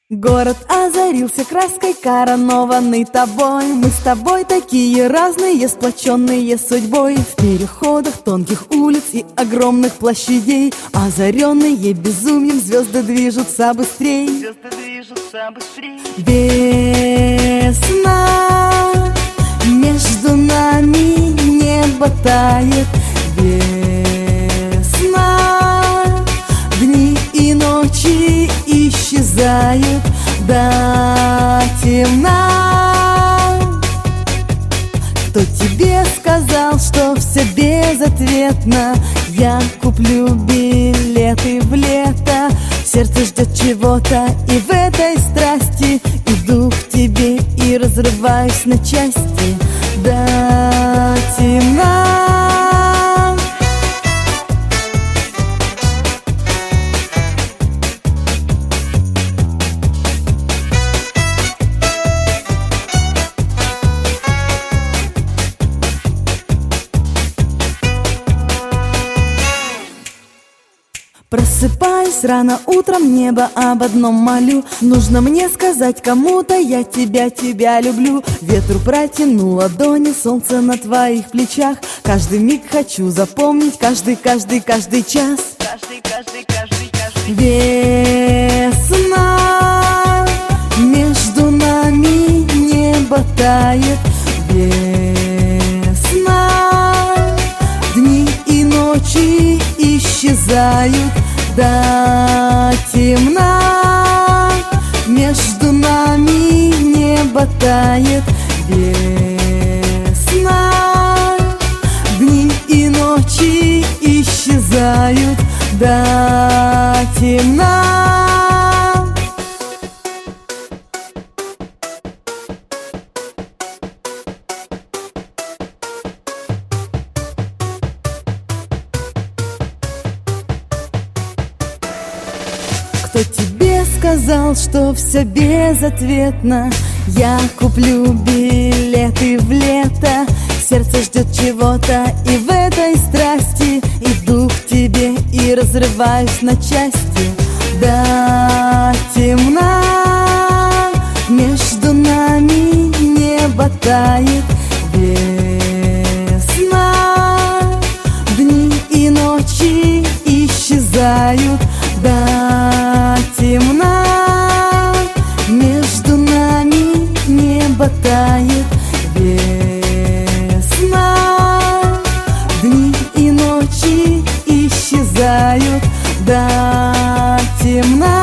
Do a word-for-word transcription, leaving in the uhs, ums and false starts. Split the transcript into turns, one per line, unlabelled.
Город озарился краской, коронованный тобой. Мы с тобой такие разные, сплоченные судьбой. В переходах тонких улиц и огромных площадей, озаренные безумием, звезды движутся быстрей.
Звезды движутся быстрей.
Весна, между нами небо тает. Весна, дни и ночи исчезают до темна. Кто тебе сказал, что все безответно? Я куплю билеты в лето. Сердце ждет чего-то, и в этой страсти иду к тебе и разрываюсь на части до темна. Просыпаюсь рано утром, небо об одном молю. Нужно мне сказать кому-то: я тебя, тебя люблю. Ветру протяну ладони, солнце на твоих плечах. Каждый миг хочу запомнить, каждый, каждый, каждый час.
Каждый, каждый, каждый, каждый.
Весна, между нами небо тает. Весна, дни и ночи исчезают до темна. Между нами небо тает. Весна, дни и ночи исчезают до темна. Кто тебе сказал, что все безответно? Я куплю билеты в лето. Сердце ждет чего-то, и в этой страсти иду к тебе и разрываюсь на части до темна. Между нами небо тает. Весна, дни и ночи исчезают до темна. Между нами небо тает. Весна, дни и ночи исчезают до темна.